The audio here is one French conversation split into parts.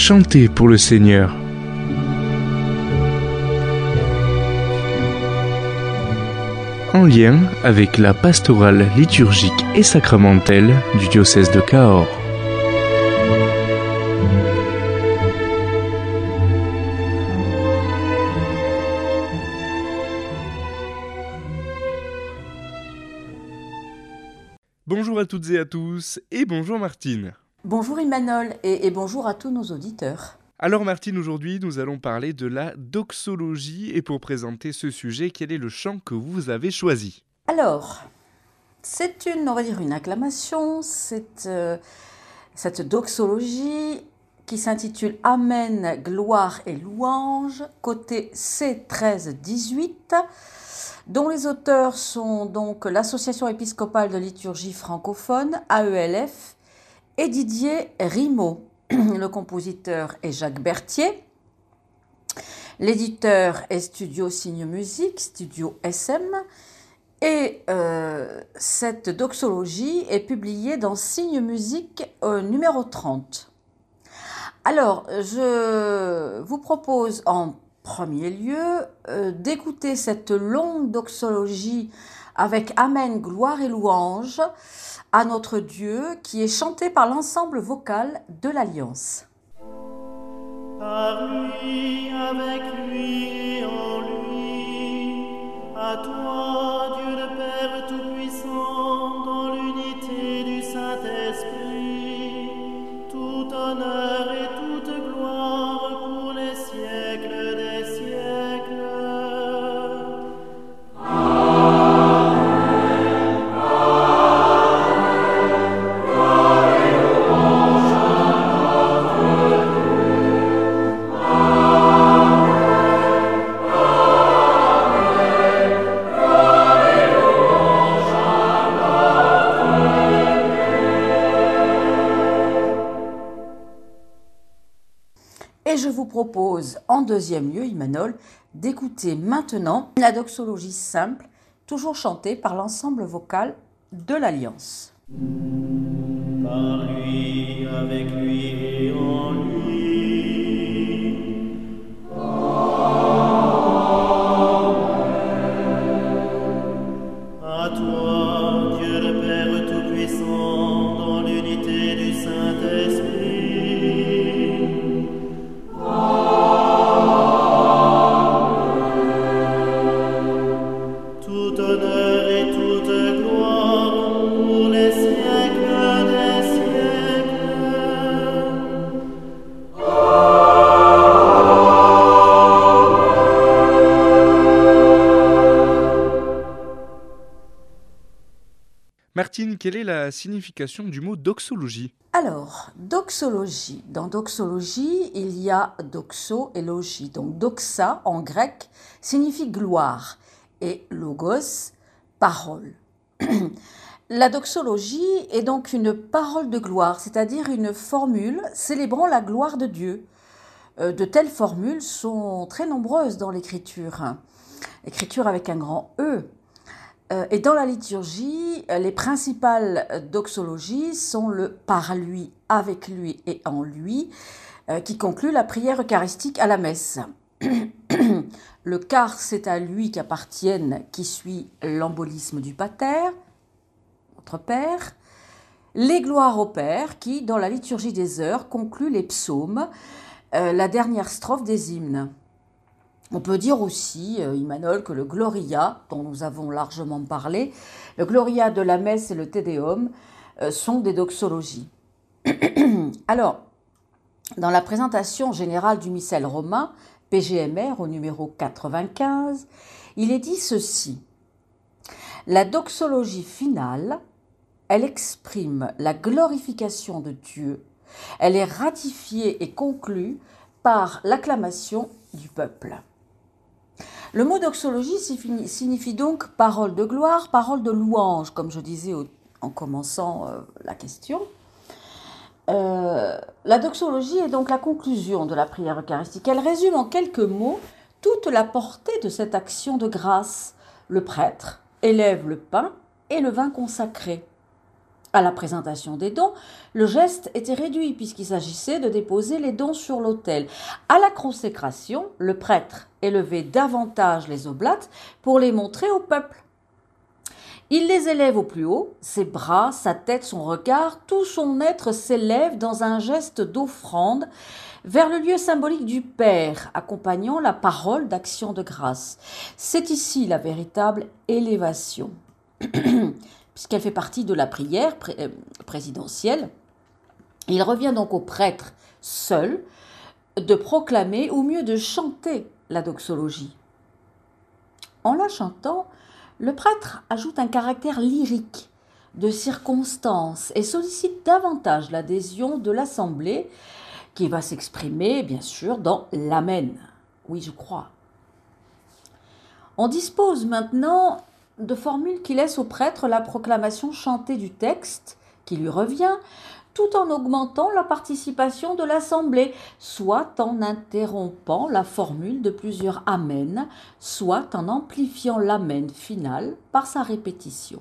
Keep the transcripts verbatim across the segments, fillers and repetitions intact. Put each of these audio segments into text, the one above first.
Chantez pour le Seigneur. En lien avec la pastorale liturgique et sacramentelle du diocèse de Cahors. Bonjour à toutes et à tous, et bonjour Martine. Bonjour Emmanuel et, et bonjour à tous nos auditeurs. Alors Martine, aujourd'hui nous allons parler de la doxologie, et pour présenter ce sujet, quel est le chant que vous avez choisi? Alors, c'est une, on va dire une acclamation, c'est euh, cette doxologie qui s'intitule Amen, gloire et louange, côté C treize dix-huit, dont les auteurs sont donc l'Association épiscopale de liturgie francophone, A E L F, et Didier Rimaud. Le compositeur est Jacques Berthier. L'éditeur est Studio Signe Musique, Studio S M. Et euh, cette doxologie est publiée dans Signe Musique euh, numéro trente. Alors, je vous propose en premier lieu euh, d'écouter cette longue doxologie avec Amen, gloire et louange à notre Dieu, qui est chantée par l'ensemble vocal de l'Alliance. Par lui, avec lui et en lui, à toi, Dieu le Père Tout-Puissant, dans l'unité du Saint-Esprit, tout honneur et toute gloire pour les siècles des siècles. Et je vous propose, en deuxième lieu, Emmanuel, d'écouter maintenant la doxologie simple, toujours chantée par l'ensemble vocal de l'Alliance. Par lui, avec lui et en lui. À toi, Dieu le Père Tout-Puissant, dans l'unité du Saint-Esprit. Tout honneur et toute gloire pour les siècles des siècles. Martine, quelle est la signification du mot doxologie? Alors, doxologie. Dans doxologie, il y a doxo et logie. Donc, doxa, en grec, signifie gloire. Et logos, parole. La doxologie est donc une parole de gloire, c'est-à-dire une formule célébrant la gloire de Dieu. Euh, de telles formules sont très nombreuses dans l'écriture. Écriture avec un grand E. Euh, et dans la liturgie, les principales doxologies sont le par lui, avec lui et en lui, euh, qui conclut la prière eucharistique à la messe. Le car, c'est à lui qu'appartiennent, qui suit l'embolisme du pater, notre Père. Les gloires au Père, qui, dans la liturgie des heures, conclut les psaumes, euh, la dernière strophe des hymnes. On peut dire aussi, euh, Emmanuel, que le Gloria, dont nous avons largement parlé, le Gloria de la messe et le Te Deum euh, sont des doxologies. Alors, dans la présentation générale du missel romain, P G M R au numéro quatre-vingt-quinze, il est dit ceci. La doxologie finale, elle exprime la glorification de Dieu. Elle est ratifiée et conclue par l'acclamation du peuple. Le mot doxologie signifie donc parole de gloire, parole de louange, comme je disais en commençant euh, la question. Euh, la doxologie est donc la conclusion de la prière eucharistique. Elle résume en quelques mots toute la portée de cette action de grâce. Le prêtre élève le pain et le vin consacré. À la présentation des dons, le geste était réduit puisqu'il s'agissait de déposer les dons sur l'autel. À la consécration, le prêtre élevait davantage les oblates pour les montrer au peuple. Il les élève au plus haut, ses bras, sa tête, son regard, tout son être s'élève dans un geste d'offrande vers le lieu symbolique du Père, accompagnant la parole d'action de grâce. C'est ici la véritable élévation, puisqu'elle fait partie de la prière pré- euh, présidentielle. Il revient donc au prêtre seul de proclamer, ou mieux de chanter, la doxologie. En la chantant, le prêtre ajoute un caractère lyrique, de circonstance, et sollicite davantage l'adhésion de l'assemblée, qui va s'exprimer, bien sûr, dans l'Amen. Oui, je crois. On dispose maintenant de formules qui laissent au prêtre la proclamation chantée du texte, qui lui revient, tout en augmentant la participation de l'assemblée, soit en interrompant la formule de plusieurs Amen, soit en amplifiant l'Amen final par sa répétition.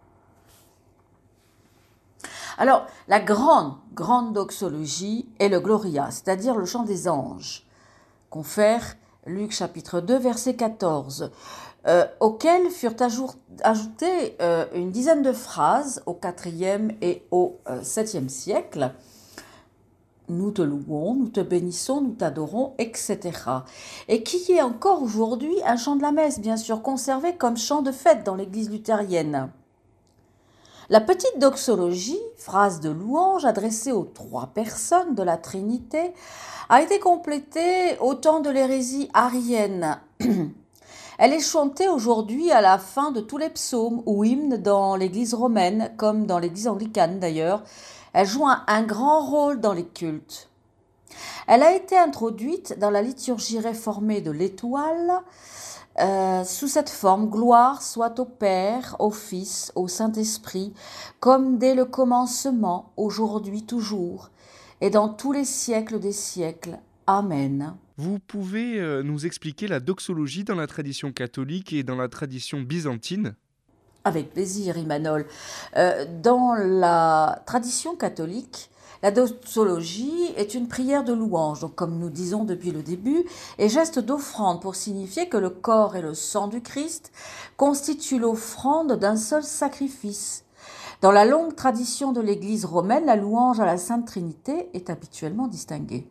Alors, la grande, grande doxologie est le Gloria, c'est-à-dire le chant des anges, confère Luc chapitre deux, verset quatorze, euh, auquel furent ajoutées euh, une dizaine de phrases au quatrième et au euh, septième siècle. Nous te louons, nous te bénissons, nous t'adorons, et cetera. Et qui est encore aujourd'hui un chant de la messe, bien sûr, conservé comme chant de fête dans l'église luthérienne. La petite doxologie, phrase de louange adressée aux trois personnes de la Trinité, a été complétée au temps de l'hérésie arienne. Elle est chantée aujourd'hui à la fin de tous les psaumes ou hymnes dans l'église romaine, comme dans l'église anglicane d'ailleurs. Elle joue un, un grand rôle dans les cultes. Elle a été introduite dans la liturgie réformée de l'Étoile, Euh, sous cette forme, gloire soit au Père, au Fils, au Saint-Esprit, comme dès le commencement, aujourd'hui toujours, et dans tous les siècles des siècles. Amen. Vous pouvez euh, nous expliquer la doxologie dans la tradition catholique et dans la tradition byzantine ? Avec plaisir, Imanol. Euh, dans la tradition catholique, la doxologie est une prière de louange, donc comme nous disons depuis le début, et geste d'offrande pour signifier que le corps et le sang du Christ constituent l'offrande d'un seul sacrifice. Dans la longue tradition de l'Église romaine, la louange à la Sainte Trinité est habituellement distinguée.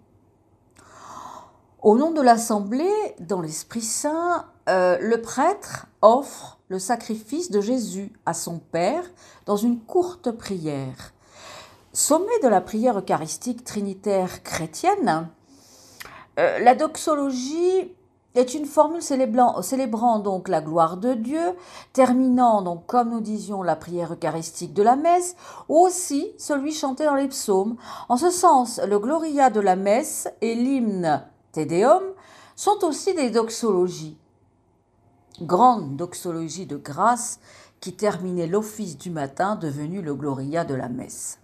Au nom de l'Assemblée, dans l'Esprit Saint, euh, le prêtre offre le sacrifice de Jésus à son Père dans une courte prière. Sommet de la prière eucharistique trinitaire chrétienne, euh, la doxologie est une formule célébrant, célébrant donc la gloire de Dieu, terminant donc, comme nous disions, la prière eucharistique de la messe, ou aussi celui chanté dans les psaumes. En ce sens, le Gloria de la messe et l'hymne Te Deum sont aussi des doxologies. Grande doxologie de grâce qui terminait l'office du matin devenu le Gloria de la messe.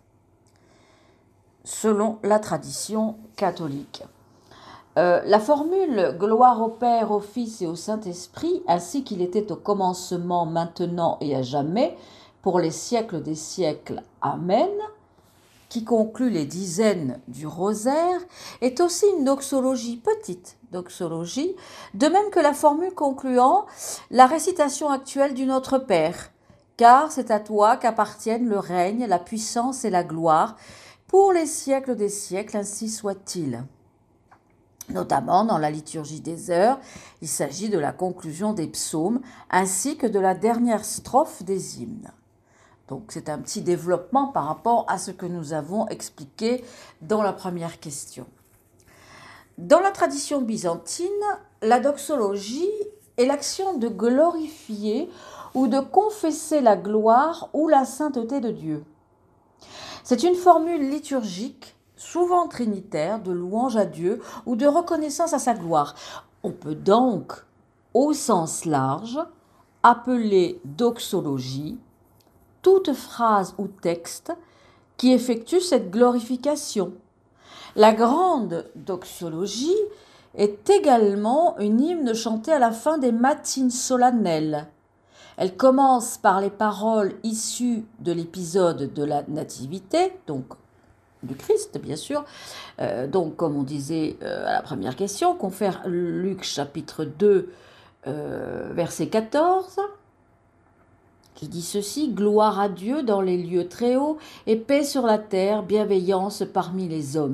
Selon la tradition catholique. Euh, la formule « Gloire au Père, au Fils et au Saint-Esprit » ainsi qu'il était au commencement, maintenant et à jamais, pour les siècles des siècles. Amen, qui conclut les dizaines du rosaire, est aussi une doxologie, petite doxologie, de même que la formule concluant la récitation actuelle du Notre Père, car c'est à toi qu'appartiennent le règne, la puissance et la gloire, pour les siècles des siècles, ainsi soit-il. Notamment dans la liturgie des heures, il s'agit de la conclusion des psaumes ainsi que de la dernière strophe des hymnes. Donc c'est un petit développement par rapport à ce que nous avons expliqué dans la première question. Dans la tradition byzantine, la doxologie est l'action de glorifier ou de confesser la gloire ou la sainteté de Dieu. C'est une formule liturgique, souvent trinitaire, de louange à Dieu ou de reconnaissance à sa gloire. On peut donc, au sens large, appeler doxologie toute phrase ou texte qui effectue cette glorification. La grande doxologie est également une hymne chantée à la fin des matines solennelles. Elle commence par les paroles issues de l'épisode de la Nativité, donc du Christ, bien sûr. Euh, donc, comme on disait euh, à la première question, confère Luc chapitre deux, euh, verset quatorze, qui dit ceci: « Gloire à Dieu dans les lieux très hauts et paix sur la terre, bienveillance parmi les hommes. »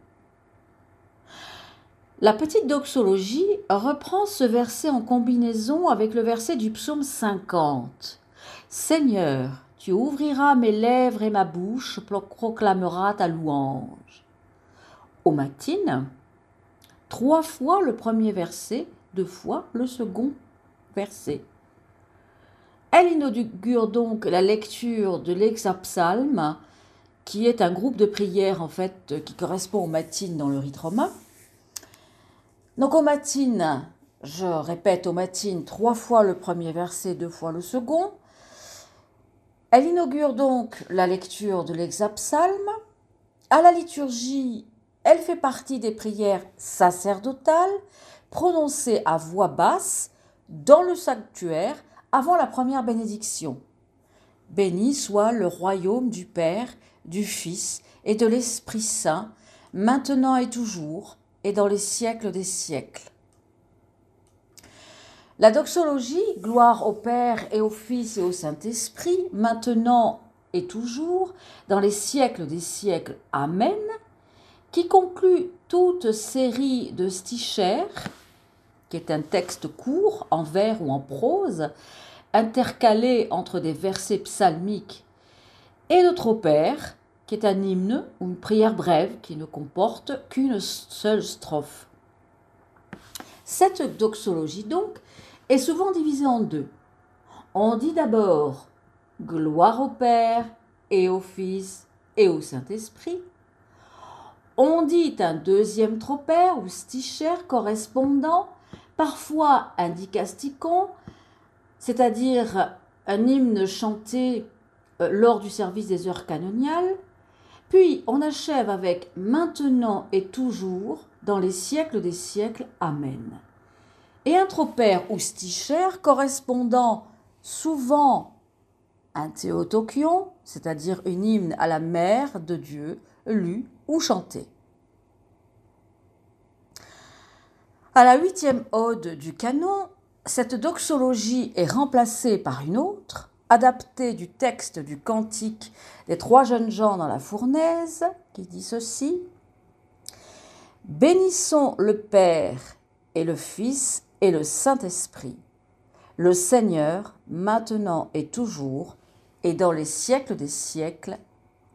La petite doxologie reprend ce verset en combinaison avec le verset du psaume cinquante. « Seigneur, tu ouvriras mes lèvres et ma bouche proclamera ta louange. » Au matin, trois fois le premier verset, deux fois le second verset. Elle inaugure donc la lecture de l'exapsalme, qui est un groupe de prières en fait qui correspond aux matines dans le rite romain. Donc aux matines, je répète aux matines trois fois le premier verset, deux fois le second. Elle inaugure donc la lecture de l'exapsalme. À la liturgie, elle fait partie des prières sacerdotales prononcées à voix basse dans le sanctuaire avant la première bénédiction. Béni soit le royaume du Père, du Fils et de l'Esprit Saint, maintenant et toujours, et dans les siècles des siècles. La doxologie, gloire au Père et au Fils et au Saint-Esprit, maintenant et toujours, dans les siècles des siècles, Amen, qui conclut toute série de stichères, qui est un texte court, en vers ou en prose, intercalé entre des versets psalmiques, et de Tropère, qui est un hymne ou une prière brève qui ne comporte qu'une seule strophe. Cette doxologie, donc, est souvent divisée en deux. On dit d'abord « Gloire au Père et au Fils et au Saint-Esprit ». On dit un deuxième tropère ou stichère correspondant, parfois un dicasticon, c'est-à-dire un hymne chanté lors du service des heures canoniales. Puis on achève avec « Maintenant et toujours, dans les siècles des siècles, Amen ». Et un tropère ou stichère correspondant souvent un théotokion, c'est-à-dire une hymne à la mère de Dieu, lu ou chanté. À la huitième ode du canon, cette doxologie est remplacée par une autre, adaptée du texte du cantique des trois jeunes gens dans la fournaise, qui dit ceci: « Bénissons le Père et le Fils et le Saint-Esprit, le Seigneur, maintenant et toujours, et dans les siècles des siècles. Amen. »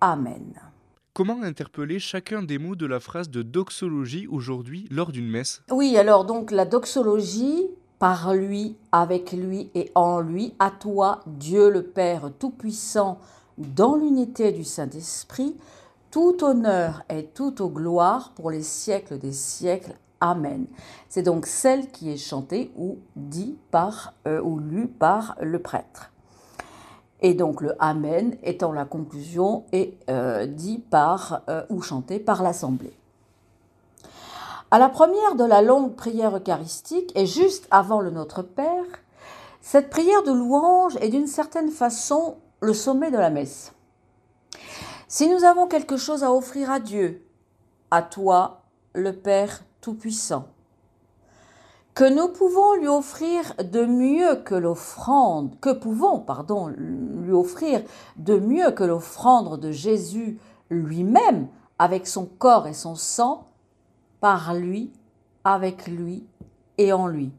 Comment interpeller chacun des mots de la phrase de doxologie aujourd'hui lors d'une messe? Oui, alors donc la doxologie, par lui, avec lui et en lui, à toi, Dieu le Père Tout-Puissant, dans l'unité du Saint-Esprit, tout honneur et toute gloire pour les siècles des siècles. Amen. C'est donc celle qui est chantée ou dit par euh, ou lue par le prêtre. Et donc le Amen étant la conclusion et euh, dit par euh, ou chanté par l'assemblée. À la première de la longue prière eucharistique et juste avant le Notre Père, cette prière de louange est d'une certaine façon le sommet de la messe. Si nous avons quelque chose à offrir à Dieu, à toi, le Père Tout-Puissant, que nous pouvons lui offrir de mieux que l'offrande, que pouvons, pardon, lui offrir de mieux que l'offrande de Jésus lui-même, avec son corps et son sang, par lui, avec lui et en lui.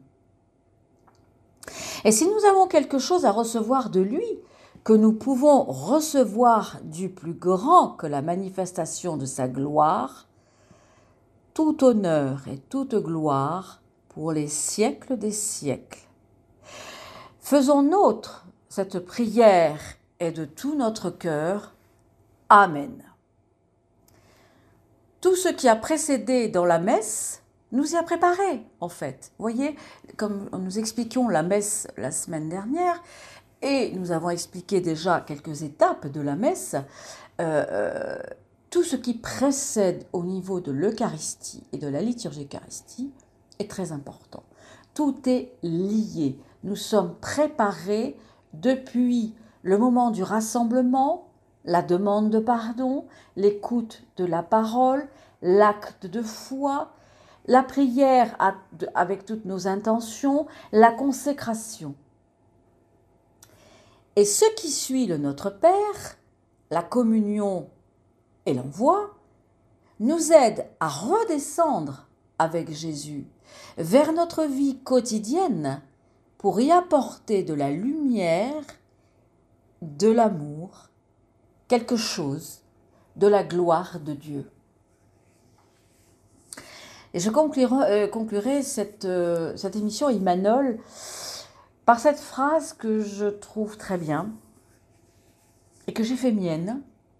Et si nous avons quelque chose à recevoir de lui, que nous pouvons recevoir du plus grand que la manifestation de sa gloire, tout honneur et toute gloire pour les siècles des siècles. Faisons nôtre cette prière et de tout notre cœur. Amen. Tout ce qui a précédé dans la messe nous y a préparé, en fait. Vous voyez, comme nous expliquions la messe la semaine dernière, et nous avons expliqué déjà quelques étapes de la messe, euh, tout ce qui précède au niveau de l'Eucharistie et de la liturgie Eucharistie est très important. Tout est lié, nous sommes préparés depuis le moment du rassemblement, la demande de pardon, l'écoute de la parole, l'acte de foi, la prière avec toutes nos intentions, la consécration. Et ce qui suit le Notre Père, la communion et l'envoi, nous aide à redescendre avec Jésus vers notre vie quotidienne pour y apporter de la lumière, de l'amour, quelque chose de la gloire de Dieu. Et je conclurai, euh, conclurai cette, euh, cette émission Emmanuel par cette phrase que je trouve très bien et que j'ai fait mienne.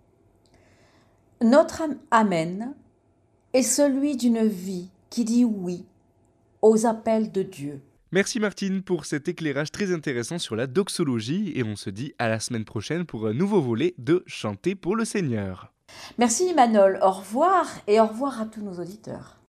Notre Amen est celui d'une vie qui dit oui aux appels de Dieu. Merci Martine pour cet éclairage très intéressant sur la doxologie et on se dit à la semaine prochaine pour un nouveau volet de Chanter pour le Seigneur. Merci Emmanuel, au revoir et au revoir à tous nos auditeurs.